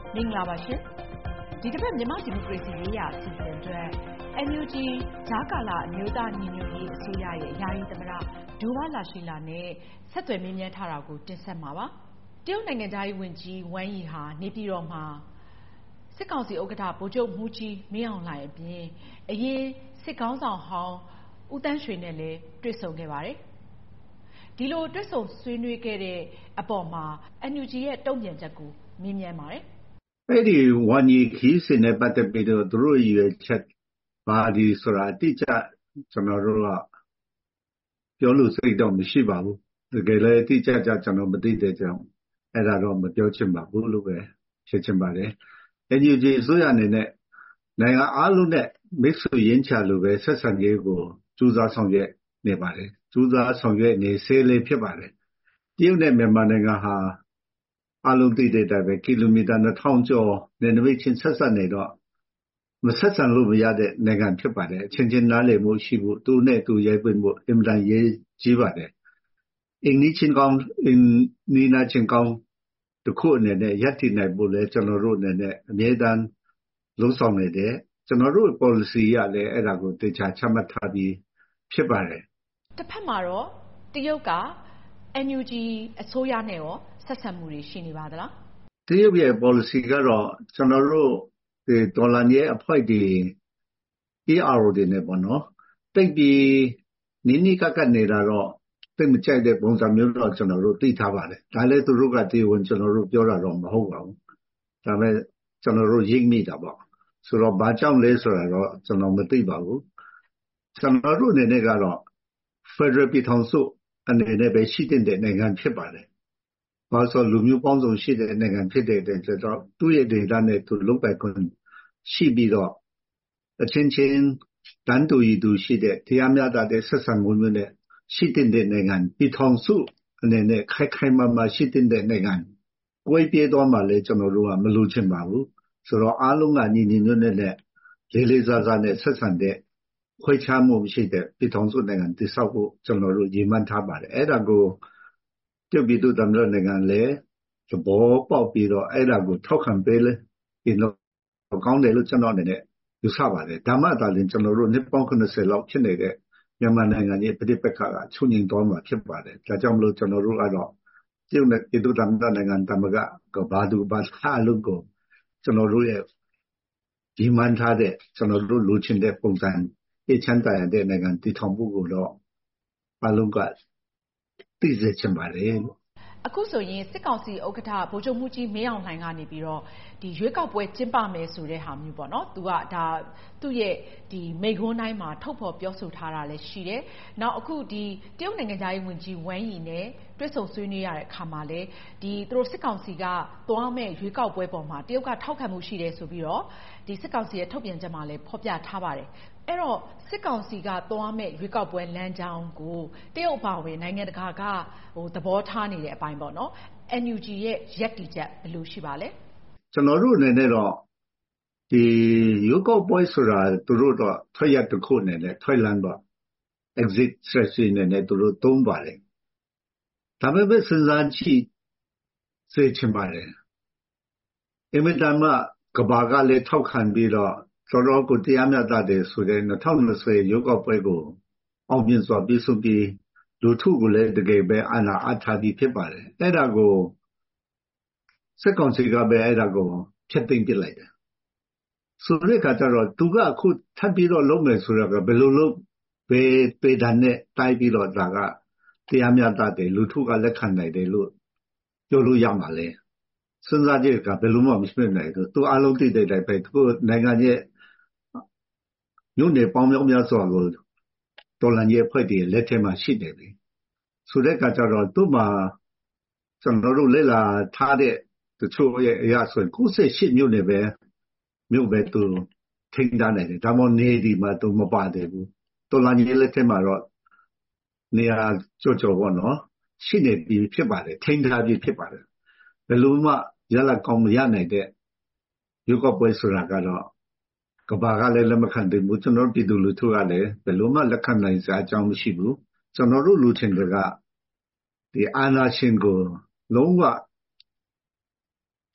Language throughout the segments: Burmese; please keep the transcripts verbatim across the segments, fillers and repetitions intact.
မင်္ဂလာပါရှင်ဒီတစ်ပတ်မြန်မာဒီမိုကရေစီရေးရာအစီအစဉ်အတွက် N U G ကြားကာလအမျိုးသားညီညွတ်ရေးအစိုးရရဲ့ယာယီသမ္မတဒူဝါလာရှိလာနဲ့ဆက်သွယ်မေးမြန်းထားတာကိုတင်ဆက်မှာပါတရုတ်နိုင်ငံသားရေးဝန်ကြီးဝမ်ယီဟာနေပြည်တော်မှာစစ်ကောင်စီဥက္ကဋ္ဌဗိုလ်ချုပ်မှူးကြီးမင်းအောင်လှိုင်အပြင်အရင်စစ်ကောင်းဆောင်ဟောင်းဦးတန်းရွှေနဲ့လည်းတွေ့ဆုံခဲ့ပါတယ်ဒီလိုတွေ့ဆုံဆွေးနွေးခဲ့တဲ့အပေါ်မှာ N U G ရဲ့တုံ့ပြန်ချက်ကိုမေးမြန်းပါတယ်အဲ့ဒီဝန်ကြီးခီးစင်နဲ့ပတ်သက်ပြီးတော့သူတို့ရွေးချက်ပါဒီဆိုတာအတိအကျကျွန်တော်တို့ကပြောလို့စိတ်တော့မရှိပါဘူးတကယ်လည်းအတိအကျကျကျွန်တော်မသိတဲ့ကြောင့်အဲ့ဒါတော့မပြောချင်ပါဘူးလို့ပဲဖြစ်ချင်ပါတယ် N U G အစိုးရအနေနဲ့နိုင်ငံအားလုံးနဲ့မိတ်ဆွေရင်းချလို့ပဲဆက်ဆံရေးကိုကြိုးစားဆောင်ရွက်နေပါတယ်ကြိုးစားဆောင်ရွက်နေစေလေးဖြစ်ပါတယ်တရုတ်နဲ့မြန်မာနိုင်ငံဟာအလုံးသိတဲ့အတိုင်းပဲကီလိုမီတာနှစ်ထောင်ကျော်နယ်နိမိတ်ချင်းဆက်ဆက်နေတော့မဆက်ဆံလို့မရတဲ့နိုင်ငံဖြစ်ပါတယ်အချင်းချင်းနားလည်မှုရှိဖို့သူနဲ့သူရိုက်ပွင့်မှုအင်မတန်ရေးကြီးပါတယ်အင်းနီချင်းကောင်းအင်းနီနာချင်းကောင်းတခုအနေနဲ့ရပ်တည်နိုင်ဖို့လဲကျွန်တော်တို့အနေနဲ့အမြဲတမ်းလုံးဆောင်နေတယ်ကျွန်တော်တို့ policy ရလဲအဲ့ဒါကိုတေချာချမှတ်ထားပြီးဖြစ်ပါတယ်တစ်ဖက်မှာတော့တရုတ်က N U G အစိုးရနဲ့ရောဆက်ဆံမှုတွေရှိနေပါသလားတရုတ်ရဲ့ policy ကတော့ကျွန်တော်တို့ဒီဒေါ်လာရဲ့အဖွဲ့ဒီ E R O တွေနဲ့ပေါ့နော်တိတ်ပြီးနိနိကကနေတာတော့တိတ်မကြိုက်တဲ့ပုံစံမျိုးတော့ကျွန်တော်တို့သိထားပါတယ်ဒါလည်းသူတို့ကတည်ဝင်ကျွန်တော်တို့ပြောတာတော့မဟုတ်ပါဘူးဒါပေမဲ့ကျွန်တော်တို့ရိပ်မိတာပေါ့ဆိုတော့ဘာကြောင့်လဲဆိုတာတော့ကျွန်တော်မသိပါဘူးကျွန်တော်တို့အနေနဲ့ကတော့ Federal ပြည်ထောင်စုအနေနဲ့ပဲရှိတဲ့နိုင်ငံဖြစ်ပါတယ်ဘာလို့လူမျိုးပေါင်းစုံရှိတဲ့နိုင်ငံဖြစ်တဲ့အတွက်ဆိုတော့သူ့ရဲ့ဒေသနဲ့သူလုံပိုင်ခွင့်ရှိပြီးတော့အချင်းချင်းတန်တူရည်သူရှိတဲ့တရားမျှတတဲ့ဆက်ဆံမှုမျိုးနဲ့ရှိတဲ့နိုင်ငံပြည်ထောင်စုအနေနဲ့ခိုင်ခိုင်မာမာရှိတဲ့နိုင်ငံကိုယ်ပြေးသွားမှလည်းကျွန်တော်တို့ကမလိုချင်ပါဘူးဆိုတော့အားလုံးကညီညီညွတ်ညွတ်နဲ့လေးလေးစားစားနဲ့ဆက်ဆံတဲ့ခွဲခြားမှုမရှိတဲ့ပြည်ထောင်စုနိုင်ငံတည်ဆောက်ဖို့ကျွန်တော်တို့ရည်မှန်းထားပါတယ်အဲ့ဒါကိုတရုတ်ပြည်သူ့သမ္မတနိုင်ငံလည်းသဘောပေါက်ပြီးတော့အဲ့ဒါကိုထောက်ခံပေးလဲဒီတော့ကောင်းတယ်လို့ကျွန်တော်အနေနဲ့ယူဆပါတယ်ဒါမှသာလျှင်ကျွန်တော်တို့နှစ်ပေါင်း၇၀လောက်ဖြစ်နေတဲ့မြန်မာနိုင်ငံရဲ့ပြည်ပခါကချုပ်ငြိမ်သွားမှာဖြစ်ပါတယ်ဒါကြောင့်မလို့ကျွန်တော်တို့ကတော့တရုတ်နဲ့ပြည်သူ့သမ္မတနိုင်ငံတမကကဘာသူဘာသာလို့ကိုကျွန်တော်တို့ရဲ့ဒီမှန်ထားတဲ့ကျွန်တော်တို့လိုချင်တဲ့ပုံစံအချမ်းသာရတဲ့နိုင်ငံတည်ထောင်ဖို့ကိုတော့အလုံးကသိစေချင်ပါတယ်အခုဆိုရင်စစ်ကောင်စီဥက္ကဋ္ဌဗိုလ်ချုပ်မှူးကြီးမင်းအောင်လှိုင်ကနေပြီးတော့ဒီရွေးကောက်ပွဲကျင်းပမယ်ဆိုတဲ့ဟာမျိုးပေါ့နော်သူကဒါသူ့ရဲ့ဒီမိန့်ခွန်းတိုင်းမှာထုတ်ဖော်ပြောဆိုထားတာလည်းရှိတယ်နောက်အခုဒီတရုတ်နိုင်ငံသားရေးဝန်ကြီးဝမ်ယီနဲ့တွေ့ဆုံဆွေးနွေးရတဲ့အခါမှာလည်းဒီသူတို့စစ်ကောင်စီကသွားမဲ့ရွေးကောက်ပွဲပေါ်မှာတရုတ်ကထောက်ခံမှုရှိတယ်ဆိုပြီးတော့ဒီစစ်ကောင်စီရဲ့ထုတ်ပြန်ချက်မှာလည်းဖော်ပြထားပါတယ်အဲ့တော့စစ်ကောင်စီကသွားမဲ့ရွေးကောက်ပွဲလမ်းကြောင်းကိုတရုတ်အပါအဝင်နိုင်ငံတကာကဟိုသဘောထားနေတဲ့အပိုင်းပေါ့နော် N U G ရဲ့ရပ်တည်ချက်ဘယ်လိုရှိပါလဲကျွန်တော်တို့အနေနဲ့တော့ဒီရွေးကောက်ပွဲဆိုတာသူတို့တော့ထွက်ရတစ်ခုအနေနဲ့ထွက်လန်းတော့ exit strategy အနေနဲ့သူတို့သုံးပါတယ်ဒါပေမဲ့စဉ်းစားကြည့်စေချင်ပါတယ်အင်မတန်မှကဘာကလည်းထောက်ခံပြီးတော့တော်တော်ကိုတရားမျှတတယ်ဆိုတဲ့၂၀၂၀ရွေးကောက်ပွဲကိုအောင်မြင်စွာပြည့်စုံပြီးလူထုကိုလည်းတကယ်ပဲအာဏာအပ်ထားပြီးဖြစ်ပါတယ်အဲ့ဒါကိုစစ်ကောင်စီကပဲအဲ့ဒါကိုဖျက်သိမ်းပစ်လိုက်တယ်ဆိုတဲ့အခါကျတော့သူကအခုထပ်ပြီးတော့လုပ်မယ်ဆိုတော့ဘယ်လိုလုပ်ဘယ်ပေဒဏ်နဲ့တိုက်ပြီးတော့ဒါကတရားမျှတတယ်လူထုကလက်ခံနိုင်တယ်လို့ပြောလို့ရမှာလဲစဉ်းစားကြည့်ကဘယ်လိုမှမရှိနိုင်ဘူးသူအလုံးသိတဲ့တိုင်းပဲသူနိုင်ငံရဲ့ညွန့်နေပေါင်းများများစွာကိုတော်လန်ရဲ့ဖွဲ့တည်လက်ထဲမှာရှိတယ်ပြီဆိုတဲ့အခါကျတော့သူ့မှာကျွန်တော်တို့လက်လာထားတဲ့တချို့ရဲ့အရာဆိုရင်၉၈မြို့နယ်ပဲမြို့ပဲသူထိန်းထားနိုင်တယ်ဒါမှမဟုတ်နေဒီမှာသူမပါသေးဘူးတော်လန်ရဲ့လက်ထဲမှာတော့နေရာကြောကြောပေါ့နော်ရှိနေပြီဖြစ်ပါတယ်ထိန်းထားပြီဖြစ်ပါတယ်ဘယ်လိုမှရလကောင်းမရနိုင်တဲ့ရုပ်ောက်ပွဲဆိုတာကတော့ကဘာကလည်းလက်မခံသေးဘူးကျွန်တော်ပြည်သူလူထုကလည်းဘယ်လိုမှလက်ခံနိုင်စရာအကြောင်းမရှိဘူးကျွန်တော်တို့လူချင်းတွေကဒီအာဏာရှင်ကိုလုံးဝ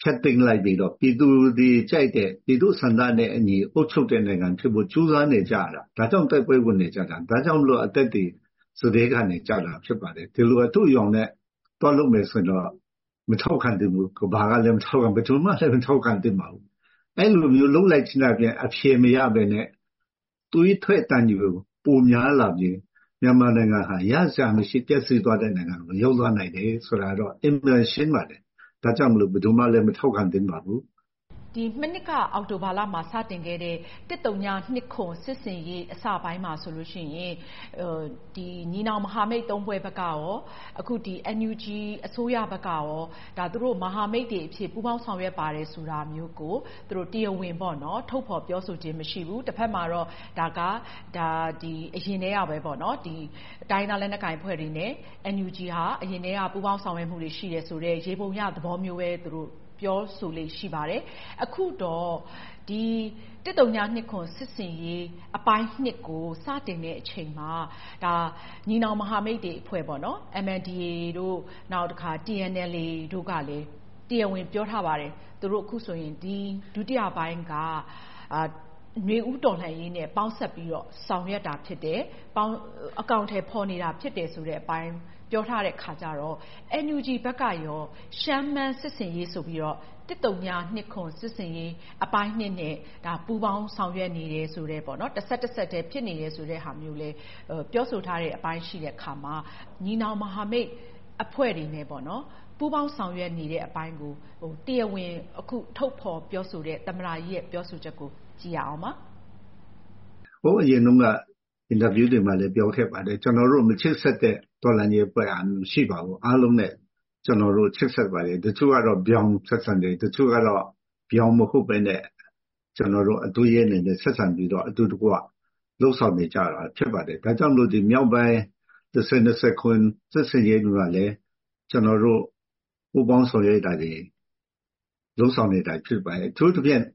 ဖြတ်သိမ်းလိုက်ပြီးတော့ပြည်သူတွေကြိုက်တဲ့ပြည်သူဆန္ဒနဲ့အညီအုပ်ချုပ်တဲ့နိုင်ငံဖြစ်ဖို့ကြိုးစားနေကြတာဒါကြောင့်တိုက်ပွဲဝင်နေကြတာဒါကြောင့်မလို့အသက်တွေစတဲ့ကနေကြတာဖြစ်ပါတယ်ဒီလိုအထူးရောင်နဲ့တွားလို့မယ်ဆိုတော့မထောက်ခံတယ်ဘူးကဘာကလည်းမထောက်ခံဘယ်သူမှလည်းမထောက်ခံတယ်မှာဘူးအဲ့လိုမျိုးလုံးလိုက်ချင်တာပြန်အဖြေမရပဲနဲ့တွေးထွက်တန်ကြီးပုံများလာပြီးမြန်မာနိုင်ငံဟာရစရာမရှိပြည့်စုံသွားတဲ့နိုင်ငံကိုရောက်သွားနိုင်တယ်ဆိုတာတော့အင်မတန်ရှင်းပါတယ်ဒါကြောင့်မလို့ဘယ်သူမှလည်းမထောက်ခံသင့်ပါဘူးဒီမနစ်ကအောက်တိုဘာလမှာစတင်ခဲ့တဲ့တစ်တုံညာနှစ်ခွန်စစ်စင်ရေးအစပိုင်းမှာဆိုလို့ရှိရင်ဒီညီနောင်မဟာမိတ်သုံးဘွဲဘက်ကရောအခုဒီ N U G အစိုးရဘက်ကရောဒါသူတို့မဟာမိတ်တွေအဖြစ်ပူးပေါင်းဆောင်ရွက်ပါတယ်ဆိုတာမျိုးကိုသူတို့တရားဝင်ပေါ့နော်ထုတ်ဖော်ပြောဆိုခြင်းမရှိဘူးတစ်ဖက်မှာတော့ဒါကဒါဒီအရင်တည်းကပဲပေါ့နော်ဒီတိုင်းသားလက်နက်ကိုင်ဖွဲ့တွေနဲ့ N U G ဟာအရင်တည်းကပူးပေါင်းဆောင်ရွက်မှုတွေရှိတယ်ဆိုတော့ရေပုံရသဘောမျိုးပဲသူတို့ပြောဆိုလေးရှိပါတယ်အခုတော့ဒီတစ်တုံညာနှစ်ခွန်စစ်စင်ရေးအပိုင်းနှစ်ကိုစတင်တဲ့အချိန်မှာဒါညီနောင်မဟာမိတ်တွေအဖွဲ့ပေါ့နော် M N D A တို့နောက်တစ်ခါ T N L A တို့ကလည်းတရားဝင်ပြောထားပါတယ်သူတို့အခုဆိုရင်ဒီဒုတိယပိုင်းကအာຫນွေဦးတော်လှန်ရေးနဲ့ပေါင်းဆက်ပြီးတော့ဆောင်ရွက်တာဖြစ်တယ်ပေါင်းအကောင့်ထဲပေါ်နေတာဖြစ်တယ်ဆိုတဲ့အပိုင်းပြောထားတဲ့ခါကျတော့ N U G ဘက်ကရောရှမ်းမန်းစစ်စင်ရေးဆိုပြီးတော့တစ်တုံညာနှစ်ခွန်စစ်စင်ရေးအပိုင်းနှစ်နဲ့ဒါပူပေါင်းဆောင်ရွက်နေတယ်ဆိုတဲ့ပေါ့နော်တစ်ဆက်တစ်ဆက်တည်းဖြစ်နေတယ်ဆိုတဲ့ဟာမျိုးလဲပြောဆိုထားတဲ့အပိုင်းရှိတဲ့ခါမှာညီနောင်မဟာမိတ်အဖွဲ့တွေနဲ့ပေါ့နော်ပူပေါင်းဆောင်ရွက်နေတဲ့အပိုင်းကိုဟိုတရားဝင်အခုထုတ်ဖော်ပြောဆိုတဲ့သမ္မတကြီးရဲ့ပြောဆိုချက်ကိုကြည့်ရအောင်ပါဟိုအရင်ကအင်တာဗျူးတွေမှာလည်းပြောခဲ့ပါတယ်ကျွန်တော်တို့မချစ်ဆက်တဲ့တော်လှန်ရေးအဖွဲ့အားမရှိပါဘူးအားလုံးနဲ့ကျွန်တော်တို့ချစ်ဆက်ပါတယ်တချို့ကတော့ပြောင်းဆက်ဆံတယ်တချို့ကတော့ပြောင်းမဟုတ်ပဲနဲ့ကျွန်တော်တို့အတူရဲနေနဲ့ဆက်ဆံပြီးတော့အတူတကွလှုပ်ဆောင်နေကြတာဖြစ်ပါတယ်ဒါကြောင့်လို့ဒီမြောက်ပိုင်းတစ်ဆယ်နှစ်ဆယ်ခွန်ဆက်ဆံရေးတွေကလည်းကျွန်တော်တို့ပူပေါင်းဆောင်ရွက်တာတွေလှုပ်ဆောင်နေတာဖြစ်ပါတယ်သူတို့ပြန်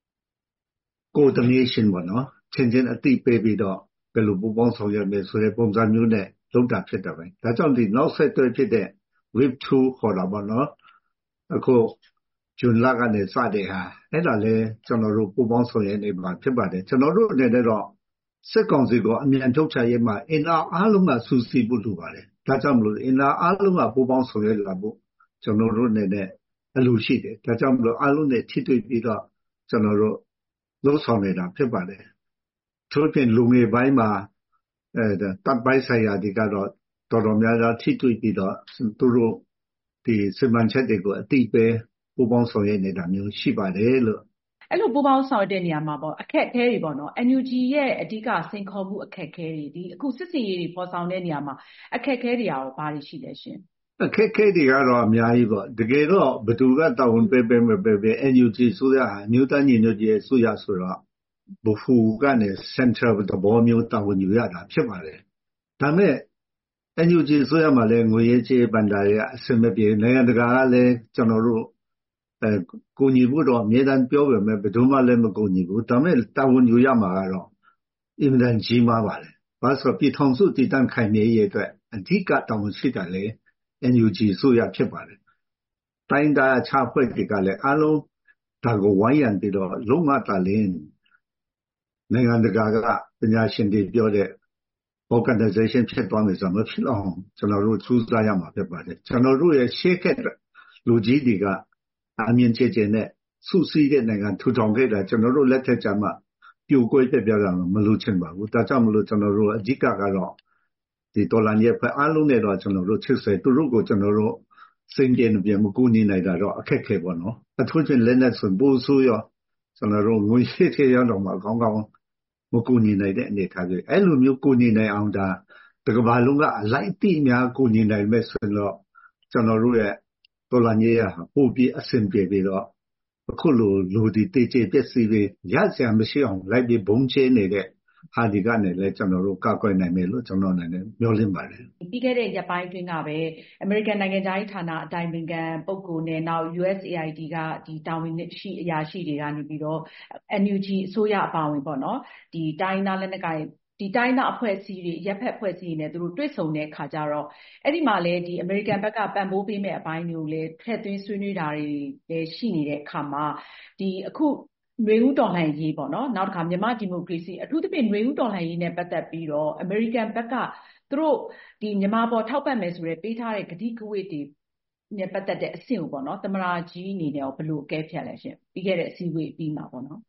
coordination ပေါ့နော်ချင်းချင်းအတိပေးပြီးတော့ဘယ်လိုပူပေါင်းဆောင်ရွက်မယ်ဆိုတဲ့ပုံစံမျိုးနဲ့လုပ်တာဖြစ်တယ်ပဲဒါကြောင့်ဒီနောက်ဆက်တွဲဖြစ်တဲ့ wave two ခေါ်တာပေါ့နော်အခုဂျွန်လကနေစတဲ့ဟာအဲ့ဒါလဲကျွန်တော်တို့ပူပေါင်းဆောင်ရွက်နေမှာဖြစ်ပါတယ်ကျွန်တော်တို့အနေနဲ့တော့စစ်ကောင်စီကိုအမြန်ထုတ်ချရေးမှာအင်အားအားလုံးကစူးစီးဖို့လိုပါတယ်ဒါကြောင့်မလို့အင်အားအားလုံးကပူပေါင်းဆောင်ရွက်လာဖို့ကျွန်တော်တို့အနေနဲ့အလိုရှိတယ်ဒါကြောင့်မလို့အားလုံးနဲ့ထိတွေ့ပြီးတော့ကျွန်တော်တို့လှုပ်ဆောင်နေတာဖြစ်ပါတယ်ထို့ပြင်လူငယ်ပိုင်းမှာအဲတပ်ပိုင်းဆိုင်ရာတွေကတော့တော်တော်များများထိတွေ့ပြီးတော့သူတို့ဒီစမန်ချက်တွေကိုအတိပဲပူပေါင်းဆောင်ရွက်နေတာမျိုးရှိပါတယ်လို့အဲ့လိုပူပေါင်းဆောင်ရွက်တဲ့နေရာမှာပေါ့အခက်အခဲတွေပေါ့နော် N U G ရဲ့အဓိကစိန်ခေါ်မှုအခက်အခဲတွေဒီအခုစစ်စင်ရေးတွေပေါ်ဆောင်တဲ့နေရာမှာအခက်အခဲတွေရောဘာတွေရှိလဲရှင်အခက်အခဲတွေကတော့အများကြီးပေါ့တကယ်တော့ဘယ်သူကတာဝန်ပေးပေးမပေးပေး N U G ဆိုရဟာမြို့သားညီညွတ်ရေးဆိုရဆိုတော့ဘဖူကနေ Central သဘောမျိုးတာဝန်ယူရတာဖြစ်ပါတယ်ဒါမဲ့ N U G ဆိုရမှာလဲငွေရေးကြေးပန်တာတွေအစမပြေနိုင်ငံတကာကလည်းကျွန်တော်တို့အဲကိုညီဖို့တော့အမြဲတမ်းပြောပေမဲ့ဘယ်သူမှလည်းမကိုညီဘူးဒါမဲ့တာဝန်ယူရမှာကတော့အင်မတန်ကြီးမားပါတယ်ဘာလို့ဆိုပြည်ထောင်စုတည်တံ့ခိုင်မြဲရေးအတွက်အဓိကတာဝန်ရှိတာလေ N U G ဆိုရဖြစ်ပါတယ်တိုင်းသားအခြားဖွဲ့တွေကလည်းအားလုံးဒါကိုဝိုင်းရံပြီးတော့လုံးဝတာလင်းနိုင်ငံတကာကပညာရှင်တွေပြောတဲ့ organization ဖြစ်သွားမယ်ဆိုတော့မဖြစ်အောင်ကျွန်တော်တို့စူးစမ်းရမှာဖြစ်ပါတယ်ကျွန်တော်တို့ရဲ့ရှေ့ကလူကြီးတွေကအမြင်ကျကျနဲ့စုစည်းတဲ့နိုင်ငံထူထောင်ခဲ့တာကျွန်တော်တို့လက်ထက်ကျမှပြိုကွဲပြပြတာမလို့ချင်ပါဘူးဒါကြောင့်မလို့ကျွန်တော်တို့အဓိကကတော့ဒီတော်လန်ရဲ့ဖက်အားလုံးနဲ့တော့ကျွန်တော်တို့ချစ်ဆွေသူတို့ကိုကျွန်တော်တို့စိတ်ကြင်ပြန်မကူညီနိုင်တာတော့အခက်ခဲပေါ့နော်အထူးဖြင့်လက်နဲ့ဆိုပိုးဆိုးရောကျွန်တော်တို့ငွေရှိသေးရတော့မှကောင်းကောင်းမကူညီနိုင်တဲ့အနေအထားတွေအဲ့လိုမျိုးကူညီနိုင်အောင်ဒါတကဘာလုံးကအလိုက်တိများကူညီနိုင်မဲ့ဆိုတော့ကျွန်တော်တို့ရဲ့တော်လန်ရေးဟာပို့ပြီးအဆင်ပြေပြီးတော့အခုလိုလူဒီတေချေပျက်စီးပြီးရစရာမရှိအောင်လိုက်ပြီးဘုံချနေတဲ့ဟာဒီကနေလည်းကျွန်တော်တို့ကောက်ကွယ်နိုင်မယ်လို့ကျွန်တော်အနေနဲ့ပြောလင်းပါတယ်ပြီးခဲ့တဲ့ရက်ပိုင်းအတွင်းကပဲအမေရိကန်နိုင်ငံသားဌာနအတိုင်ပင်ခံပုဂ္ဂိုလ်နဲ့နောက် U S A I D ကဒီတာဝန်ရှိအရာရှိတွေကနေပြီးတော့ N U G အစိုးရအပါအဝင်ပေါ့နော်ဒီတိုင်းသားလက်နက်ကိုင်ဒီတိုင်းသားအဖွဲ့အစည်းတွေရပ်ဖက်အဖွဲ့အစည်းတွေနဲ့သူတို့တွေ့ဆုံတဲ့အခါကျတော့အဲ့ဒီမှာလည်းဒီအမေရိကန်ဘက်ကပံ့ပိုးပေးမဲ့အပိုင်းမျိုးလည်းထည့်သွင်းဆွေးနွေးတာတွေလည်းရှိနေတဲ့အခါမှာဒီအခုຫນွေဦးတော်လှန်ရေးပေါ့နော်နောက်တစ်ခါမြန်မာဒီမိုကရေစီအထူးသဖြင့်ຫນွေဦးတော်လှန်ရေးနဲ့ပတ်သက်ပြီးတော့အမေရိကန်ဘက်ကသူတို့ဒီမြန်မာပေါ်ထောက်ပံ့မယ်ဆိုရယ်ပေးထားတဲ့ဂတိကဝတ်တွေနဲ့ပတ်သက်တဲ့အဆင့်ကိုပေါ့နော်သမရာကြီးအနေနဲ့ရောဘယ်လိုအကဲဖြတ်လဲရှင်ပြီးခဲ့တဲ့အစည်းအဝေးပြီးမှာပေါ့နော်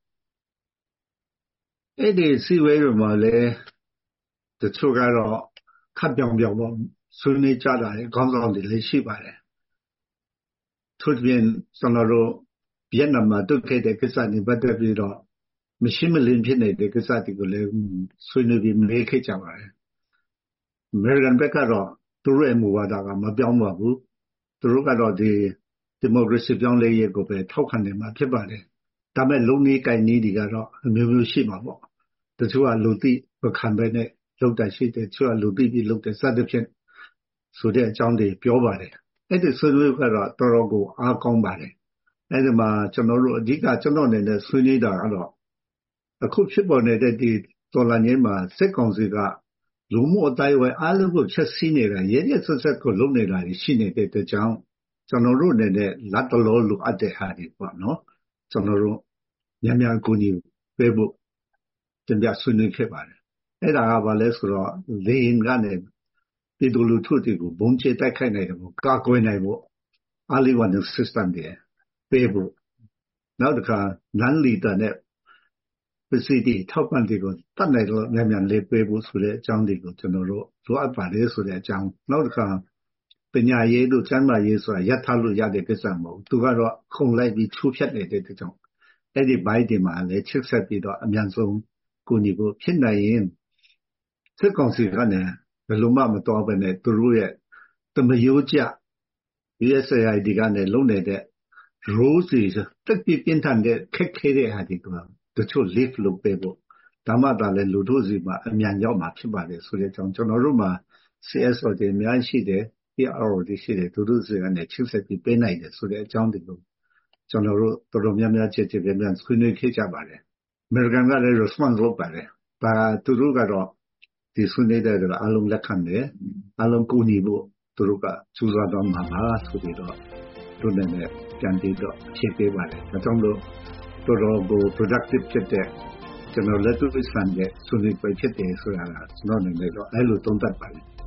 အဲ့ဒီအစည်းအဝေးတွေမှာလည်းတချို့ကတော့ခပ်ပြောင်ပြောင်ပေါ့ဆွေးနွေးကြတာလေခေါင်းဆောင်တွေလည်းရှိပါတယ်သူပြင်ကျွန်တော်တို့ဗီယက်နမ်မှာတုတ်ခဲ့တဲ့ကိစ္စတွေပတ်သက်ပြီးတော့မရှိမလင်းဖြစ်နေတဲ့ကိစ္စတွေကိုလည်းဆွေးနွေးပြီးမေးခဲ့ကြပါတယ်အမေရိကန်ဘက်ကတော့သူတို့ရဲ့မူဝါဒကမပြောင်းပါဘူးသူတို့ကတော့ဒီဒီမိုကရေစီပြောင်းလဲရေးကိုပဲထောက်ခံနေမှာဖြစ်ပါတယ်ဒါပေမဲ့လုံနေကိုင်နေတွေကတော့အမျိုးမျိုးရှိမှာပေါ့တချို့ကလူသိမခံပဲနဲ့လောက်တာရှိတယ်တချို့ကလူသိပြီးလောက်တဲ့စသဖြင့်ဆိုတဲ့အကြောင်းတွေပြောပါတယ်အဲ့ဒီဆွေးနွေးကတော့တော်တော်ကိုအားကောင်းပါတယ်အဲ့ဒီမှာကျွန်တော်တို့အဓိကကျွန်တော်အနေနဲ့ဆွေးနွေးတာကတော့အခုဖြစ်ပေါ်နေတဲ့ဒီတော်လှန်ရေးမှာစစ်ကောင်စီကလူမှုအတိုင်းအဝိုင်းအားလုံးကိုချက်စီးနေတာရဲရဲဆက်ဆက်ကိုလုပ်နေတာရှိနေတဲ့အတွက်ကြောင့်ကျွန်တော်တို့အနေနဲ့လက်တလောလိုအပ်တဲ့ဟာတွေပေါ့နော်ကျွန်တော်တို့မြန်မြန်ကူညီပေးဖို့တင်ပြဆွေးနွေးခဲ့ပါတယ်အဲ့ဒါကဘာလဲဆိုတော့လေရင်ကနေပြည်သူလူထုတွေကိုဘုံကျဲတိုက်ခိုက်နိုင်တယ်ကိုကာကွယ်နိုင်ဖို့ early warning system တွေပေးဖို့နောက်တစ်ခါ non lethal နဲ့ပစ္စည်းတွေထောက်ပံ့တွေကိုတတ်နိုင်လို့မြန်မြန်လေးပေးဖို့ဆိုတဲ့အကြောင်းတွေကိုကျွန်တော်တို့လိုအပ်ပါတယ်ဆိုတဲ့အကြောင်းနောက်တစ်ခါပညာရေးတို့ကျန်းမာရေးဆိုတာရပ်ထားလို့ရတဲ့ကိစ္စမဟုတ်ဘူးသူကတော့ခုံလိုက်ပြီးချိုးဖြတ်နေတဲ့အတွက်ကြောင့်အဲ့ဒီဘိုင်းတွေမှာလည်းချစ်ဆက်ပြီးတော့အမြန်ဆုံးကူညီဖို့ဖြစ်နိုင်ရင်စစ်ကောင်စီကနေဘယ်လိုမှမတော်ဘဲနဲ့သူတို့ရဲ့တမယိုးကျ U S A I D ကနေလုံနေတဲ့ rules တွေတက်ပြီးပြင်းထန်တဲ့ခက်ခဲတဲ့ဟာတွေကတချို့ lift လုပ်ပေးဖို့ဒါမှသာလဲလူတို့စီမှာအမြန်ရောက်မှာဖြစ်ပါတယ်ဆိုတဲ့အကြောင်းကျွန်တော်တို့မှာ C S O တွေအများကြီးရှိတယ် P R O တွေရှိတယ်သူတို့စီကနေချစ်ဆက်ပြီးပေးနိုင်တယ်ဆိုတဲ့အကြောင်းတွေကိုကျွန်တော်တို့တော်တော်များများချက်ချက်ပြန်ပြန်ဆွေးနွေးခဲ့ကြပါတယ်အမေရိကန်ကလည်း response လုပ်ပါတယ်ဒါသူတို့ကတော့ဒီဆွေးနွေးတဲ့ကအလုံးလက်ခံတယ်အလုံးကူညီဖို့သူတို့ကစူးစမ်းတော့မှာပါဆိုပြီးတော့တို့လည်းပြန်ပြီးတော့ဖြည့်ပေးပါတယ်ဒါကြောင့်လို့တော်တော်ကို productive ဖြစ်တဲ့ကျွန်တော်လက်တွေ့ဆန်တဲ့ဆွေးနွေးပွဲဖြစ်တယ်ဆိုတာကကျွန်တော်အနေနဲ့တော့အဲ့လိုသုံးသပ်ပါတယ်